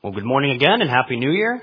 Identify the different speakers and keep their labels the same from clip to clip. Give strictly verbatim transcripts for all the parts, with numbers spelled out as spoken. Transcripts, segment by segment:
Speaker 1: Well, good morning again and Happy New Year.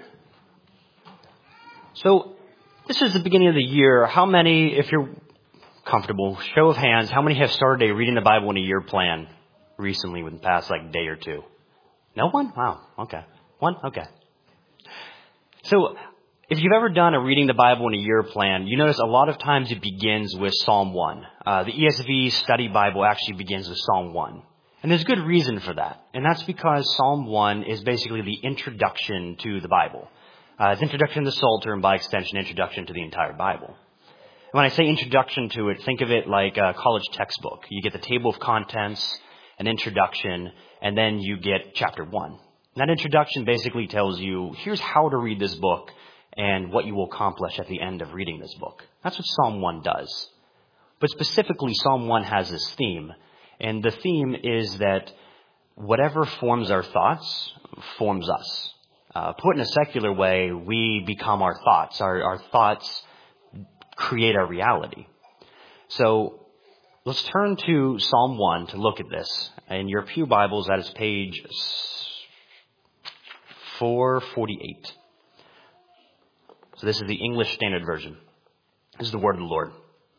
Speaker 1: So, this is the beginning of the year. How many, if you're comfortable, show of hands, how many have started a Reading the Bible in a Year plan recently within the past like day or two? No one? Wow. Okay. One? Okay. So, if you've ever done a Reading the Bible in a Year plan, you notice a lot of times it begins with Psalm one. Uh, the E S V Study Bible actually begins with Psalm one. And there's good reason for that. And that's because Psalm one is basically the introduction to the Bible. Uh, it's introduction to the Psalter and by extension, introduction to the entire Bible. And when I say introduction to it, think of it like a college textbook. You get the table of contents, an introduction, and then you get chapter one. And that introduction basically tells you, here's how to read this book and what you will accomplish at the end of reading this book. That's what Psalm one does. But specifically, Psalm one has this theme. And the theme is that whatever forms our thoughts forms us. Uh, put in a secular way, we become our thoughts. Our, our thoughts create our reality. So let's turn to Psalm one to look at this. In your pew Bibles, that is page four forty-eight. So this is the English Standard Version. This is the word of the Lord.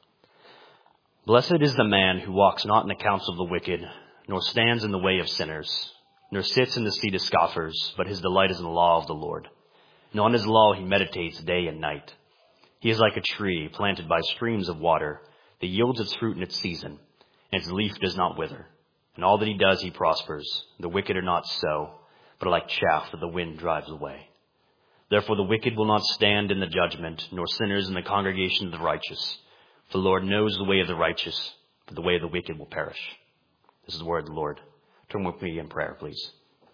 Speaker 1: Blessed is the man who walks not in the counsel of the wicked, nor stands in the way of sinners, nor sits in the seat of scoffers, but his delight is in the law of the Lord. And on his law he meditates day and night. He is like a tree planted by streams of water that yields its fruit in its season, and its leaf does not wither. And all that he does he prospers. The wicked are not so, but are like chaff that the wind drives away. Therefore the wicked will not stand in the judgment, nor sinners in the congregation of the righteous. For the Lord knows the way of the righteous, but the way of the wicked will perish. This is the word of the Lord. Turn with me in prayer, please.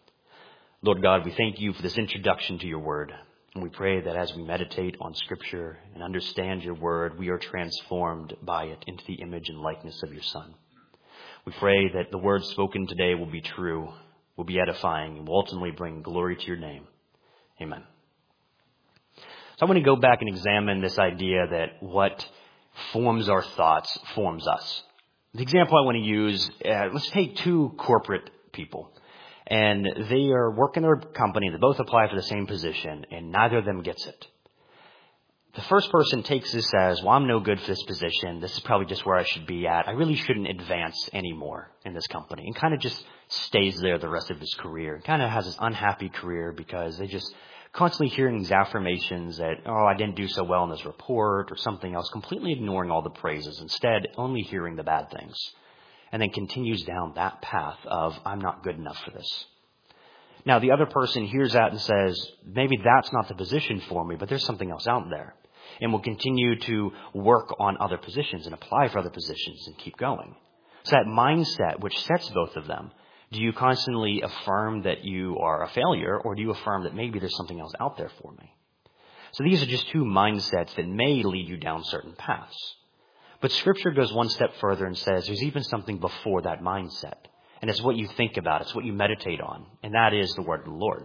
Speaker 1: Lord God, we thank you for this introduction to your word. And we pray that as we meditate on Scripture and understand your word, we are transformed by it into the image and likeness of your Son. We pray that the words spoken today will be true, will be edifying, and will ultimately bring glory to your name. Amen. So I want to go back and examine this idea that what forms our thoughts forms us. The example I want to use, uh, let's take two corporate people. And they are working their company. They both apply for the same position, and neither of them gets it. The first person takes this as, well, I'm no good for this position. This is probably just where I should be at. I really shouldn't advance anymore in this company. And kind of just stays there the rest of his career. And kind of has this unhappy career because they just constantly hearing these affirmations that, oh, I didn't do so well in this report or something else, completely ignoring all the praises, instead only hearing the bad things, and then continues down that path of, I'm not good enough for this. Now, the other person hears that and says, maybe that's not the position for me, but there's something else out there, and will continue to work on other positions and apply for other positions and keep going. So that mindset, which sets both of them, do you constantly affirm that you are a failure, or do you affirm that maybe there's something else out there for me? So these are just two mindsets that may lead you down certain paths. But Scripture goes one step further and says there's even something before that mindset. And it's what you think about, it's what you meditate on, and that is the word of the Lord.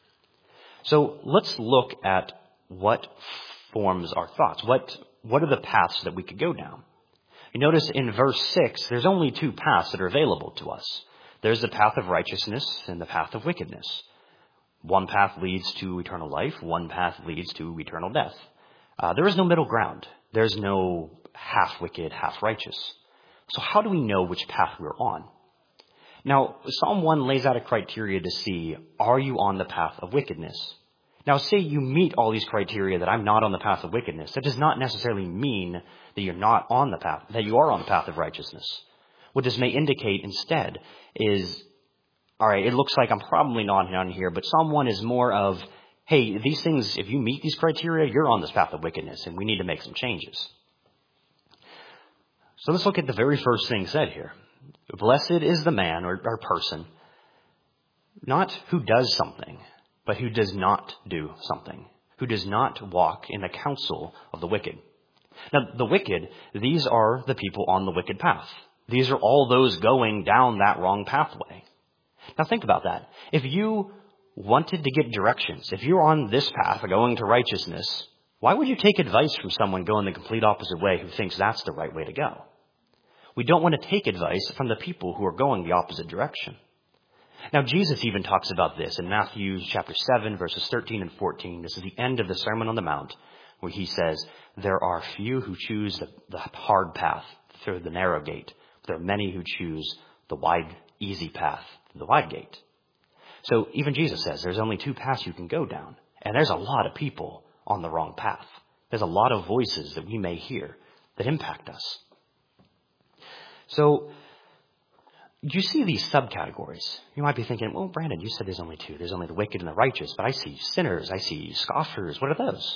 Speaker 1: So let's look at what forms our thoughts. What, what are the paths that we could go down? You notice in verse six, there's only two paths that are available to us. There's the path of righteousness and the path of wickedness. One path leads to eternal life. One path leads to eternal death. Uh, there is no middle ground. There's no half wicked, half righteous. So how do we know which path we're on? Now, Psalm one lays out a criteria to see, are you on the path of wickedness? Now, say you meet all these criteria that I'm not on the path of wickedness. That does not necessarily mean that you're not on the path, that you are on the path of righteousness. What this may indicate instead is, all right, it looks like I'm probably not on here, but Psalm one is more of, hey, these things, if you meet these criteria, you're on this path of wickedness, and we need to make some changes. So let's look at the very first thing said here. Blessed is the man or, or person, not who does something, but who does not do something, who does not walk in the counsel of the wicked. Now, the wicked, these are the people on the wicked path. These are all those going down that wrong pathway. Now think about that. If you wanted to get directions, if you're on this path going to righteousness, why would you take advice from someone going the complete opposite way who thinks that's the right way to go? We don't want to take advice from the people who are going the opposite direction. Now, Jesus even talks about this in Matthew chapter seven, verses thirteen and fourteen. This is the end of the Sermon on the Mount, where he says, there are few who choose the, the hard path through the narrow gate. There are many who choose the wide, easy path, the wide gate. So even Jesus says there's only two paths you can go down. And there's a lot of people on the wrong path. There's a lot of voices that we may hear that impact us. So you see these subcategories. You might be thinking, well, Brandon, you said there's only two. There's only the wicked and the righteous. But I see sinners. I see scoffers. What are those?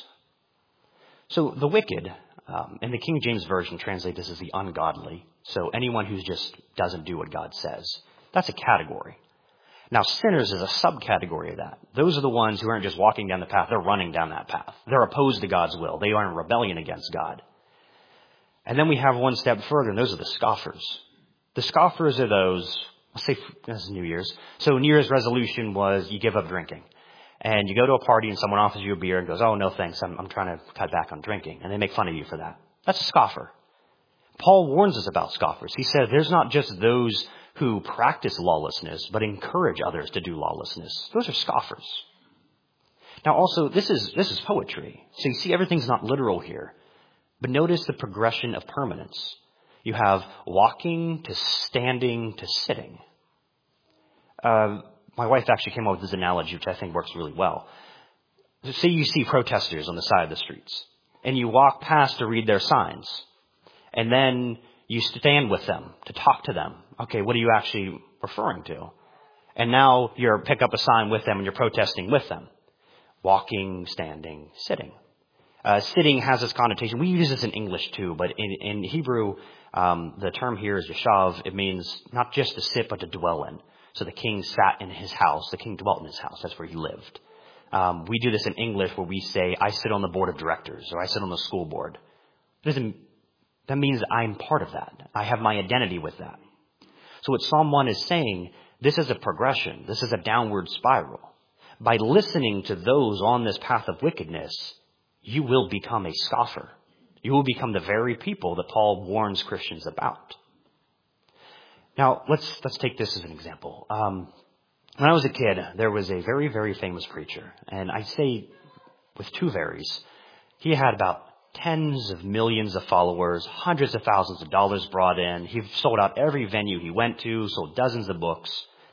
Speaker 1: So the wicked, um, in the King James Version, translate this as the ungodly. So anyone who just doesn't do what God says. That's a category. Now, sinners is a subcategory of that. Those are the ones who aren't just walking down the path. They're running down that path. They're opposed to God's will. They are in rebellion against God. And then we have one step further, and those are the scoffers. The scoffers are those, let's say, this is New Year's. So New Year's resolution was you give up drinking. And you go to a party and someone offers you a beer and goes, oh, no, thanks. I'm, I'm trying to cut back on drinking. And they make fun of you for that. That's a scoffer. Paul warns us about scoffers. He says there's not just those who practice lawlessness, but encourage others to do lawlessness. Those are scoffers. Now also, this is this is poetry. So you see, everything's not literal here. But notice the progression of permanence. You have walking to standing to sitting. Uh, my wife actually came up with this analogy, which I think works really well. So say you see protesters on the side of the streets, and you walk past to read their signs, and then you stand with them to talk to them. Okay, what are you actually referring to? And now you pick up a sign with them and you're protesting with them. Walking, standing, sitting. Uh, sitting has this connotation. We use this in English too, but in, in Hebrew, um, the term here is yashav. It means not just to sit, but to dwell in. So the king sat in his house. The king dwelt in his house. That's where he lived. Um, we do this in English where we say, I sit on the board of directors, or I sit on the school board. It doesn't, that means I'm part of that. I have my identity with that. So what Psalm one is saying, this is a progression. This is a downward spiral. By listening to those on this path of wickedness, you will become a scoffer. You will become the very people that Paul warns Christians about. Now, let's let's take this as an example. Um, when I was a kid, there was a very, very famous preacher. And I say with two varies. He had about tens of millions of followers, hundreds of thousands of dollars brought in. He sold out every venue he went to, sold dozens of books.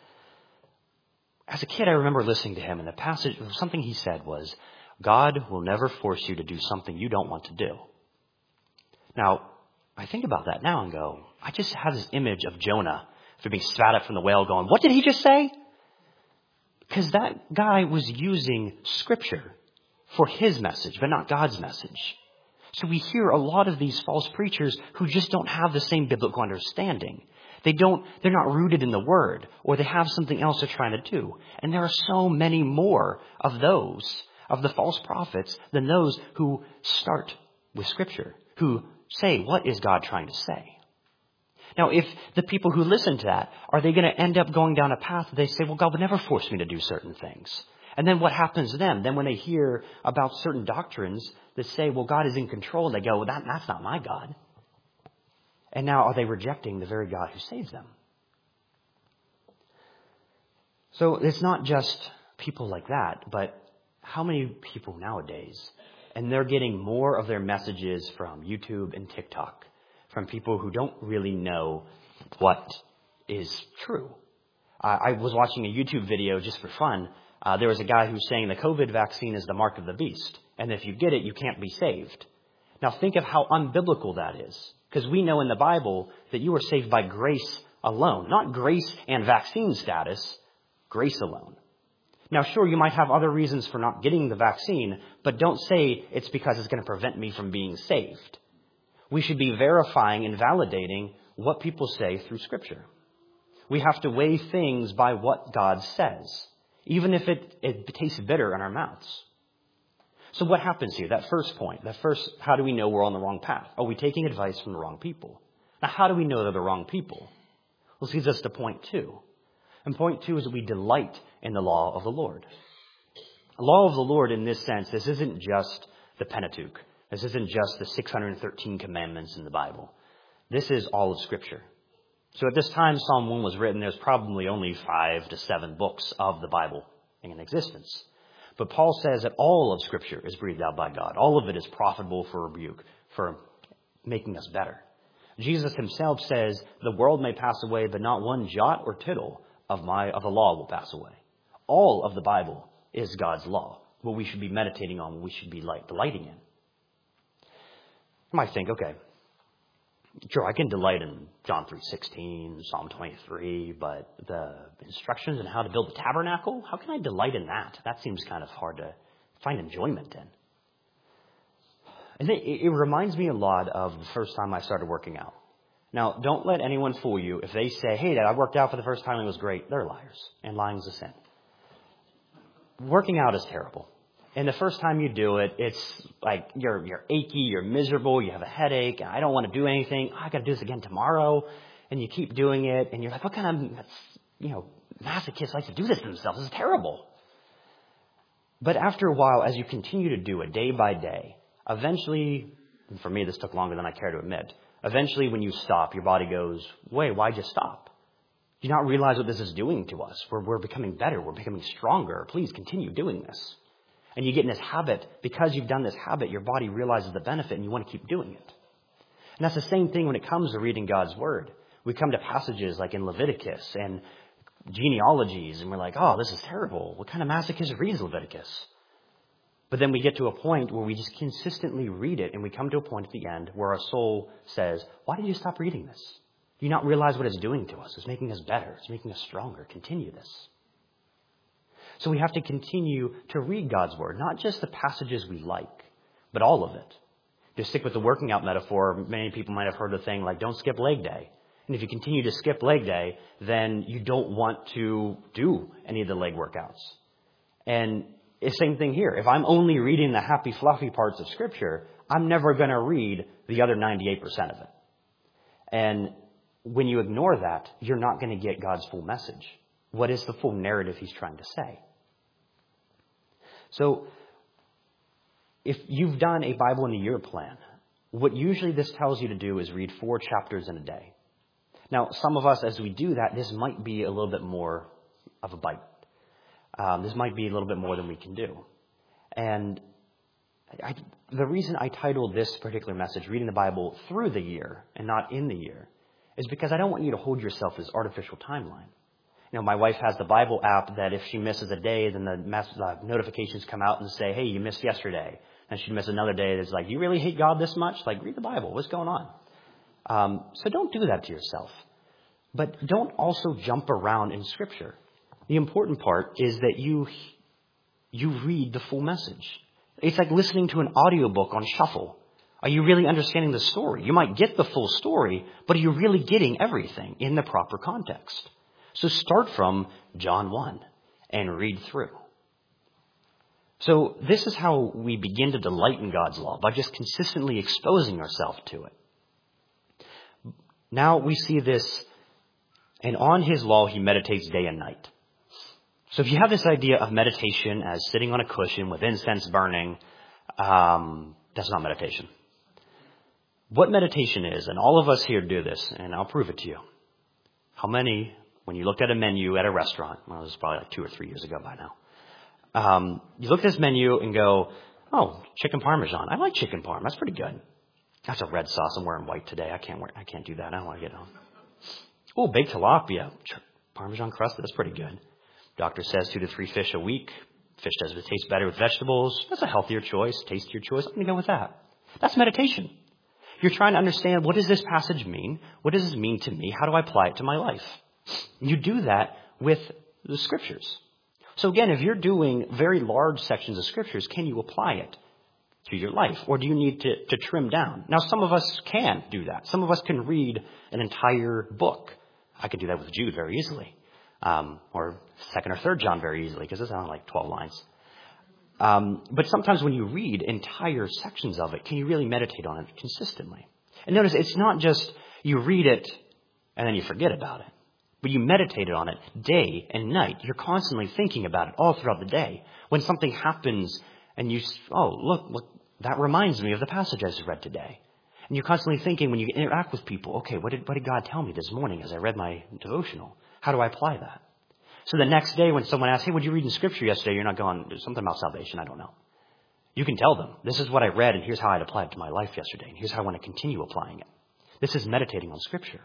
Speaker 1: As a kid, I remember listening to him, and the passage, something he said was, God will never force you to do something you don't want to do. Now, I think about that now and go, I just have this image of Jonah after being spat at from the whale going, what did he just say? Because that guy was using Scripture for his message, but not God's message. So we hear a lot of these false preachers who just don't have the same biblical understanding. They don't, they're not rooted in the Word, or they have something else they're trying to do. And there are so many more of those, of the false prophets, than those who start with Scripture, who say, what is God trying to say? Now, if the people who listen to that, are they going to end up going down a path that they say, well, God would never force me to do certain things? And then what happens to them? Then when they hear about certain doctrines that say, well, God is in control, they go, well, that, that's not my God. And now are they rejecting the very God who saves them? So it's not just people like that, but how many people nowadays, and they're getting more of their messages from YouTube and TikTok, from people who don't really know what is true. Uh, I was watching a YouTube video just for fun. Uh, there was a guy who's saying the COVID vaccine is the mark of the beast. And if you get it, you can't be saved. Now think of how unbiblical that is. Because we know in the Bible that you are saved by grace alone. Not grace and vaccine status, grace alone. Now sure, you might have other reasons for not getting the vaccine, but don't say it's because it's going to prevent me from being saved. We should be verifying and validating what people say through Scripture. We have to weigh things by what God says, even if it, it tastes bitter in our mouths. So what happens here? That first point, that first, how do we know we're on the wrong path? Are we taking advice from the wrong people? Now, how do we know they're the wrong people? Well, this leads us to point two. And point two is that we delight in the law of the Lord. The law of the Lord in this sense, this isn't just the Pentateuch. This isn't just the six hundred thirteen commandments in the Bible. This is all of Scripture. So at this time Psalm one was written, there's probably only five to seven books of the Bible in existence. But Paul says that all of Scripture is breathed out by God. All of it is profitable for rebuke, for making us better. Jesus himself says, the world may pass away, but not one jot or tittle of my of the law will pass away. All of the Bible is God's law, what we should be meditating on, what we should be like, delighting in. You might think, okay, sure, I can delight in John three sixteen, Psalm twenty-three, but the instructions on how to build the tabernacle, how can I delight in that? That seems kind of hard to find enjoyment in. And it, it reminds me a lot of the first time I started working out. Now, don't let anyone fool you. If they say, hey, Dad, I worked out for the first time, it was great, they're liars. And lying's a sin. Working out is terrible. And the first time you do it, it's like you're you're achy, you're miserable, you have a headache, and I don't want to do anything. Oh, I got to do this again tomorrow. And you keep doing it, and you're like, what kind of, you know, masochists like to do this to themselves? This is terrible. But after a while, as you continue to do it day by day, eventually, and for me this took longer than I care to admit, eventually when you stop, your body goes, wait, why'd you stop? Do you not realize what this is doing to us? We're, we're becoming better, we're becoming stronger. Please continue doing this. And you get in this habit. Because you've done this habit, your body realizes the benefit and you want to keep doing it. And that's the same thing when it comes to reading God's Word. We come to passages like in Leviticus and genealogies, and we're like, oh, this is terrible. What kind of masochist reads Leviticus? But then we get to a point where we just consistently read it, and we come to a point at the end where our soul says, why did you stop reading this? Do you not realize what it's doing to us? It's making us better. It's making us stronger. Continue this. So we have to continue to read God's Word, not just the passages we like, but all of it. To stick with the working out metaphor, many people might have heard a thing like, don't skip leg day. And if you continue to skip leg day, then you don't want to do any of the leg workouts. And it's the same thing here. If I'm only reading the happy, fluffy parts of Scripture, I'm never going to read the other ninety-eight percent of it. And when you ignore that, you're not going to get God's full message. What is the full narrative he's trying to say? So, if you've done a Bible in a year plan, what usually this tells you to do is read four chapters in a day. Now, some of us, as we do that, this might be a little bit more of a bite. Um, this might be a little bit more than we can do. And I, the reason I titled this particular message, Reading the Bible Through the Year and not In the Year, is because I don't want you to hold yourself to this artificial timeline. You know, my wife has the Bible app that if she misses a day, then the, mess, the notifications come out and say, hey, you missed yesterday. And she'd miss another day that's like, you really hate God this much? Like, read the Bible. What's going on? Um, so don't do that to yourself. But don't also jump around in Scripture. The important part is that you you read the full message. It's like listening to an audiobook on shuffle. Are you really understanding the story? You might get the full story, but are you really getting everything in the proper context? So start from John one and read through. So this is how we begin to delight in God's law, by just consistently exposing ourselves to it. Now we see this, and on his law he meditates day and night. So if you have this idea of meditation as sitting on a cushion with incense burning, um, that's not meditation. What meditation is, and all of us here do this, and I'll prove it to you. How many, when you looked at a menu at a restaurant, well, this was probably like two or three years ago by now, um, you look at this menu and go, oh, chicken parmesan. I like chicken parm. That's pretty good. That's a red sauce. I'm wearing white today. I can't wear, I can't do that. I don't want to get home. Oh, baked tilapia. Parmesan crust. That's pretty good. Doctor says two to three fish a week. Fish does it taste better with vegetables. That's a healthier choice, tastier choice. I'm going to go with that. That's meditation. You're trying to understand, what does this passage mean? What does this mean to me? How do I apply it to my life? You do that with the Scriptures. So again, if you're doing very large sections of Scriptures, can you apply it to your life? Or do you need to, to trim down? Now, some of us can do that. Some of us can read an entire book. I could do that with Jude very easily. Um, or second or third John very easily, because it's only like twelve lines. Um, but sometimes when you read entire sections of it, can you really meditate on it consistently? And notice, it's not just you read it and then you forget about it, but you meditate on it day and night. You're constantly thinking about it all throughout the day. When something happens and you, oh, look, look, that reminds me of the passage I just read today. And you're constantly thinking when you interact with people, okay, what did, what did God tell me this morning as I read my devotional? How do I apply that? So the next day when someone asks, hey, what did you read in Scripture yesterday? You're not going, there's something about salvation, I don't know. You can tell them, this is what I read, and here's how I'd apply it to my life yesterday, and here's how I want to continue applying it. This is meditating on Scripture.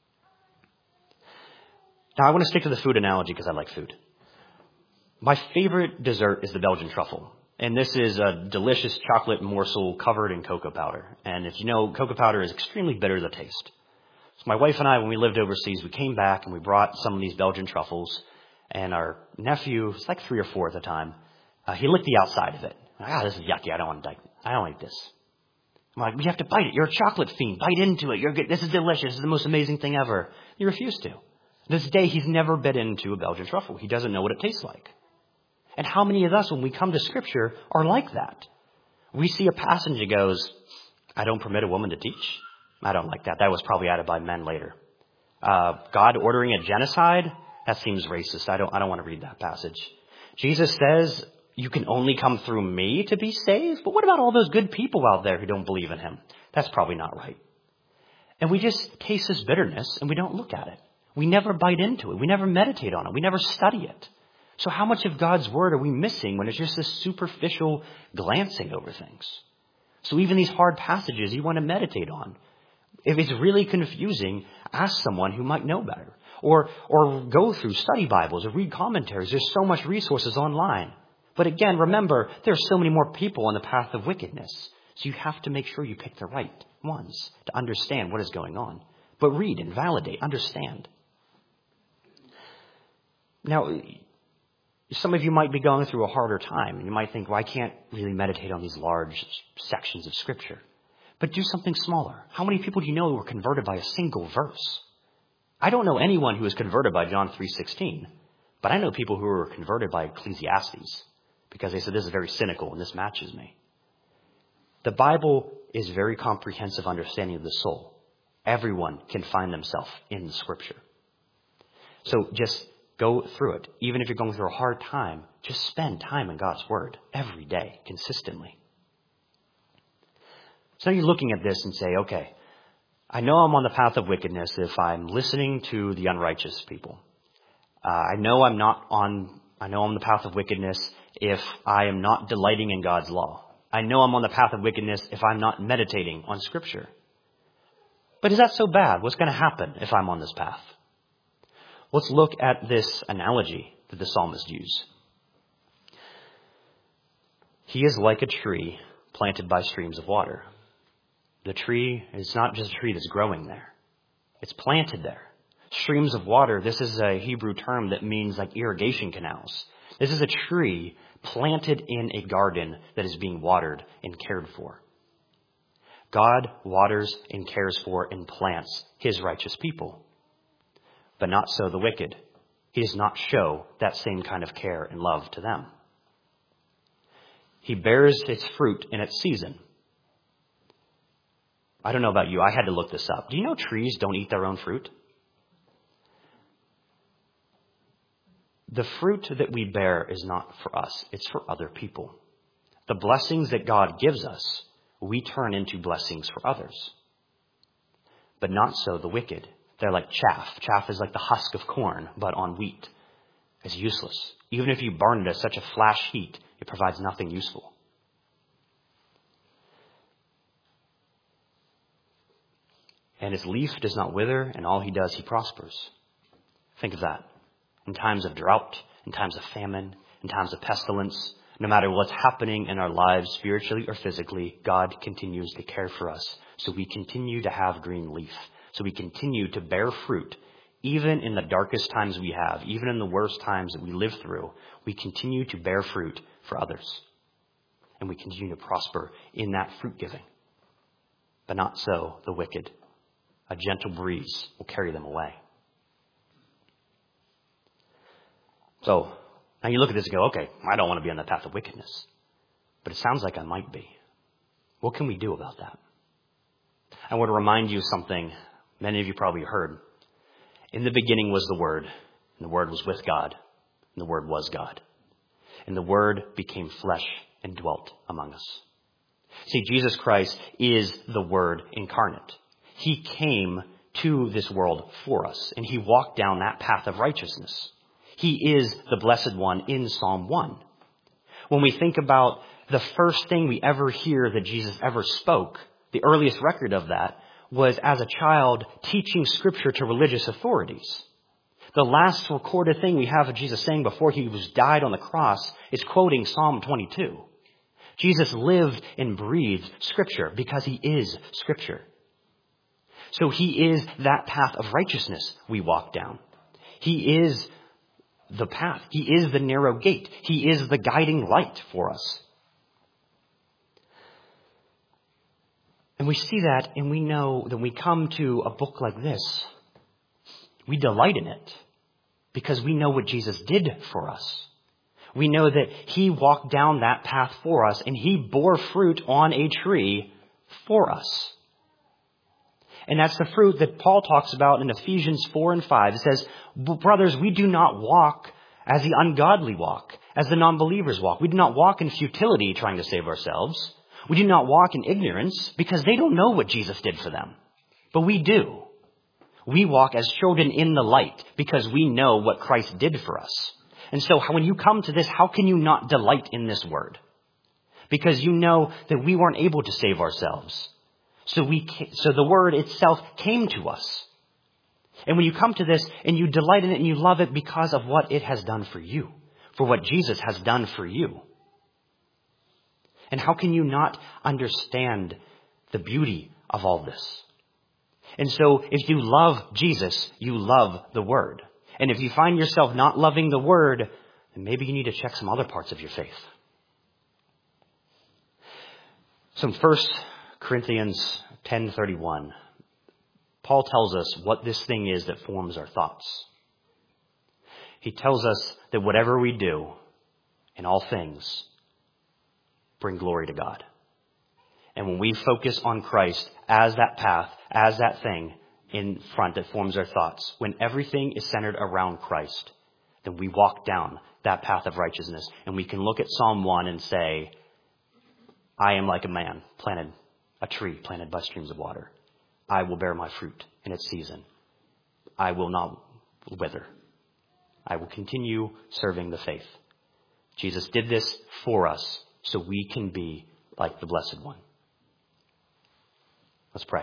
Speaker 1: Now, I want to stick to the food analogy because I like food. My favorite dessert is the Belgian truffle. And this is a delicious chocolate morsel covered in cocoa powder. And if you know, cocoa powder is extremely bitter to the taste. So my wife and I, when we lived overseas, we came back and we brought some of these Belgian truffles. And our nephew, it's like three or four at the time, uh, he licked the outside of it. Ah, this is yucky. I don't want to. I don't like this. I'm like, you have to bite it. You're a chocolate fiend. Bite into it. You're good. This is delicious. This is the most amazing thing ever. He refused to. This day, he's never bit into a Belgian truffle. He doesn't know what it tastes like. And how many of us, when we come to Scripture, are like that? We see a passage that goes, I don't permit a woman to teach. I don't like that. That was probably added by men later. Uh, God ordering a genocide? That seems racist. I don't, I don't want to read that passage. Jesus says, you can only come through me to be saved? But what about all those good people out there who don't believe in him? That's probably not right. And we just taste this bitterness and we don't look at it. We never bite into it. We never meditate on it. We never study it. So how much of God's word are we missing when it's just this superficial glancing over things? So even these hard passages you want to meditate on. If it's really confusing, ask someone who might know better. Or, or go through study Bibles or read commentaries. There's so much resources online. But again, remember, there are so many more people on the path of wickedness. So you have to make sure you pick the right ones to understand what is going on. But read and validate, understand. Now, some of you might be going through a harder time. And you might think, well, I can't really meditate on these large sections of Scripture. But do something smaller. How many people do you know who were converted by a single verse? I don't know anyone who was converted by John three sixteen. But I know people who were converted by Ecclesiastes. Because they said, this is very cynical and this matches me. The Bible is very comprehensive understanding of the soul. Everyone can find themselves in the Scripture. So just go through it. Even if you're going through a hard time, just spend time in God's Word every day, consistently. So you're looking at this and say, okay, I know I'm on the path of wickedness if I'm listening to the unrighteous people. Uh, I know I'm not on, I know I'm on the path of wickedness if I am not delighting in God's law. I know I'm on the path of wickedness if I'm not meditating on Scripture. But is that so bad? What's going to happen if I'm on this path? Let's look at this analogy that the psalmist used. He is like a tree planted by streams of water. The tree is not just a tree that's growing there. It's planted there. Streams of water, this is a Hebrew term that means like irrigation canals. This is a tree planted in a garden that is being watered and cared for. God waters and cares for and plants his righteous people. But not so the wicked. He does not show that same kind of care and love to them. He bears its fruit in its season. I don't know about you. I had to look this up. Do you know trees don't eat their own fruit? The fruit that we bear is not for us. It's for other people. The blessings that God gives us, we turn into blessings for others. But not so the wicked. They're like chaff. Chaff is like the husk of corn, but on wheat. It's useless. Even if you burn it at such a flash heat, it provides nothing useful. And his leaf does not wither, and all he does, he prospers. Think of that. In times of drought, in times of famine, in times of pestilence, no matter what's happening in our lives, spiritually or physically, God continues to care for us. So we continue to have green leaf. So we continue to bear fruit, even in the darkest times we have, even in the worst times that we live through, we continue to bear fruit for others. And we continue to prosper in that fruit giving. But not so the wicked. A gentle breeze will carry them away. So now you look at this and go, okay, I don't want to be on the path of wickedness. But it sounds like I might be. What can we do about that? I want to remind you of something many of you probably heard. In the beginning was the Word, and the Word was with God, and the Word was God. And the Word became flesh and dwelt among us. See, Jesus Christ is the Word incarnate. He came to this world for us, and he walked down that path of righteousness. He is the Blessed One in Psalm one. When we think about the first thing we ever hear that Jesus ever spoke, the earliest record of that was as a child teaching Scripture to religious authorities. The last recorded thing we have of Jesus saying before he was died on the cross is quoting Psalm twenty-two. Jesus lived and breathed Scripture because he is Scripture. So he is that path of righteousness we walk down. He is the path. He is the narrow gate. He is the guiding light for us. And we see that, and we know that when we come to a book like this, we delight in it because we know what Jesus did for us. We know that he walked down that path for us, and he bore fruit on a tree for us. And that's the fruit that Paul talks about in Ephesians four and five. It says, brothers, we do not walk as the ungodly walk, as the non-believers walk. We do not walk in futility trying to save ourselves. We do not walk in ignorance because they don't know what Jesus did for them. But we do. We walk as children in the light because we know what Christ did for us. And so when you come to this, how can you not delight in this word? Because you know that we weren't able to save ourselves. So we, so the word itself came to us. And when you come to this and you delight in it and you love it because of what it has done for you, for what Jesus has done for you. And how can you not understand the beauty of all this? And so if you love Jesus, you love the word. And if you find yourself not loving the word, then maybe you need to check some other parts of your faith. So in First Corinthians ten thirty-one, Paul tells us what this thing is that forms our thoughts. He tells us that whatever we do in all things bring glory to God. And when we focus on Christ as that path, as that thing in front that forms our thoughts, when everything is centered around Christ, then we walk down that path of righteousness. And we can look at Psalm one and say, I am like a man planted, a tree planted by streams of water. I will bear my fruit in its season. I will not wither. I will continue serving the faith. Jesus did this for us so we can be like the Blessed One. Let's pray.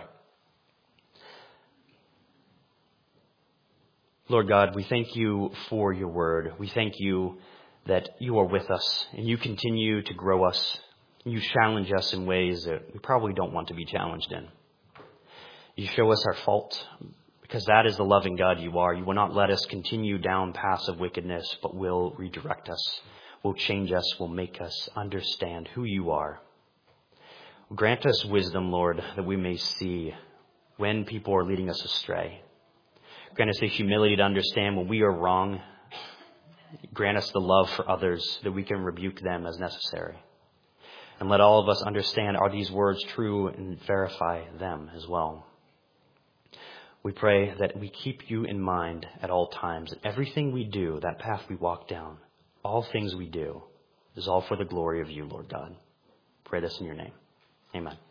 Speaker 1: Lord God, we thank you for your word. We thank you that you are with us and you continue to grow us. You challenge us in ways that we probably don't want to be challenged in. You show us our fault because that is the loving God you are. You will not let us continue down paths of wickedness, but will redirect us, will change us, will make us understand who you are. Grant us wisdom, Lord, that we may see when people are leading us astray. Grant us the humility to understand when we are wrong. Grant us the love for others that we can rebuke them as necessary. And let all of us understand, are these words true, and verify them as well. We pray that we keep you in mind at all times. And everything we do, that path we walk down, all things we do, is all for the glory of you, Lord God. Pray this in your name. Amen.